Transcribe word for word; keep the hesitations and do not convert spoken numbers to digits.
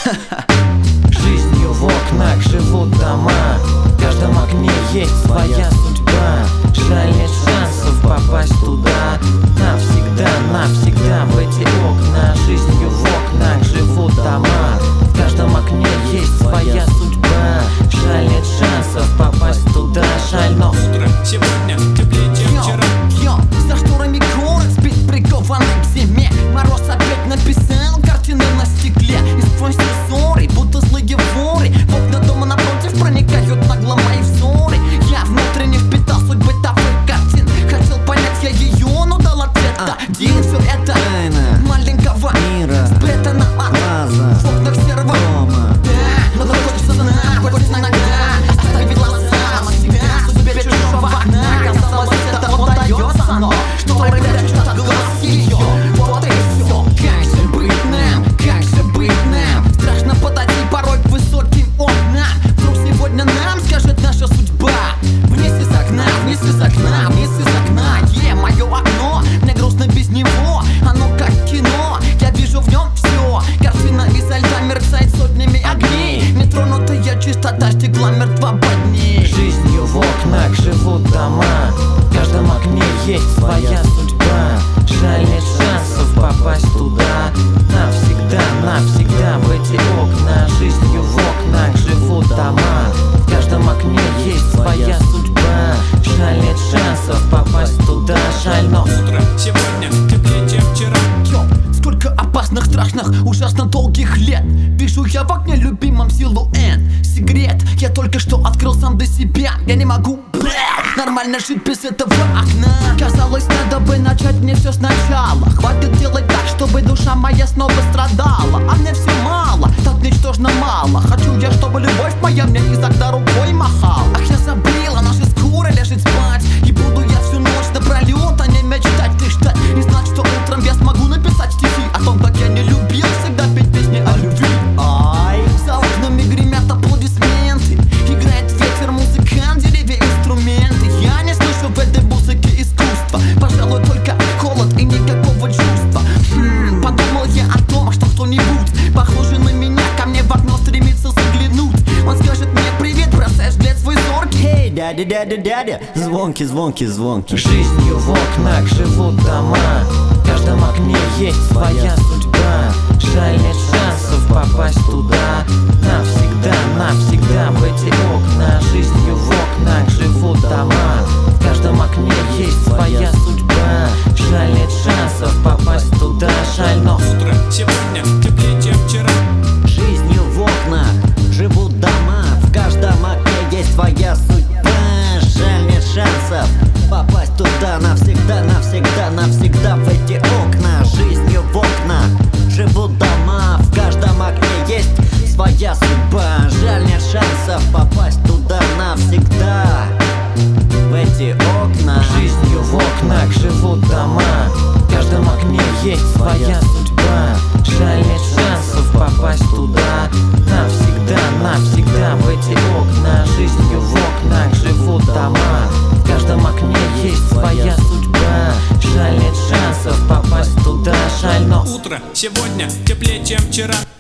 Жизнью в окнах живут дома, в каждом окне есть своя судьба. Жаль, нет шансов попасть туда навсегда, навсегда в эти окна. Жизнью в окнах живут дома, в каждом окне есть своя судьба. Жаль, нет шансов попасть туда. Жаль, но утро сегодня теплее, чем вчера. Йо, за шторами город спит, прикованный к зиме. Мороз опять написал картины на стекле. И сквозь ссоры, будто злые воры, в окна дома напротив проникают нагло мои взоры. Я внутренне впитал судьбы таких картин. Хотел понять я ее, но дал ответ один. Все это тайна маленького мира спрятано от глаза в окнах серого дома. да, но хочется знать, хоть иногда оставить глаза навсегда. Судьбе чужого окна казалось, это удается, но шторы прячут от глаз ее. Вот и все. Как же быть нам, как же быть нам? Страшно подойти порой к высоким окнам. Вдруг сегодня нам скажет наша судьба. Вниз из окна, вниз из окна, вниз из окна. Е, мое окно, мне грустно без него. Оно как кино, я вижу в нем все. Картина изо льда мерцает сотнями огней. Нетронутая чистота стекла мертва под ней. Жизнью в окнах живут дома, в каждом окне есть своя судьба. Жаль, нет шансов попасть туда навсегда, навсегда в эти окна. Жизнью в окнах живут дома, в каждом окне есть своя судьба. Жаль, нет шансов попасть туда. Жаль, но Утро сегодня теплее, чем вчера. Йо, сколько опасных, страшных, ужасно долгих лет. Пишу я в окне любимом силуэт. Секрет, я только что открыл сам для себя. Я не могу, блядь, нормально жить без этого окна. Казалось, надо бы начать мне все сначала. Хватит делать так, чтобы душа моя снова страдала. А мне все мало, так ничтожно мало. Хочу я, чтобы любовь моя мне из окна рукой махала. Ах, я забыла, наша скоро ляжет спать. И буду я всю ночь напролет, а не мечтать и ждать. И знать, что утром я смогу написать стихи о том, как я не любил всегда петь песни о любви. Ай, за окнами гремят аплодисменты. Играет ветер, музыкант, деревья, инструменты. Я не слышу в этой музыке искусства. Пожалуй, только холод и никакого чувства. Хм, подумал я о том, что кто-нибудь похожий на меня ко мне в окно стремится заглянуть. Он скажет мне привет, бросаешь взгляд свой зоркий. эй, дядя, дядя, дядя, звонки, звонки, звонки. Жизнью в окнах живут дома, в каждом окне есть своя судьба. Жаль, нет шансов попасть туда навсегда, навсегда в эти окна. Жизнью в окнах живут дома, в каждом окне есть своя судьба. Жаль, нет шансов попасть туда. Жаль, но Утро сегодня теплее, чем вчера. жизнью в окнах живут дома, в каждом окне есть своя судьба. Жаль, нет шансов попасть туда навсегда, навсегда, навсегда в эти окна. Жизнью в окнах живут дома, в каждом окне есть своя судьба. Жаль, нет шансов попасть туда навсегда в эти окна. Жизнью в окнах живут дома, в каждом окне есть своя судьба. Жаль, нет шансов попасть туда навсегда, навсегда в эти окна. Жизнью в окнах живут дома, в каждом окне есть своя судьба. Жаль, нет шансов попасть туда. Жаль, но Утро сегодня теплее, чем вчера.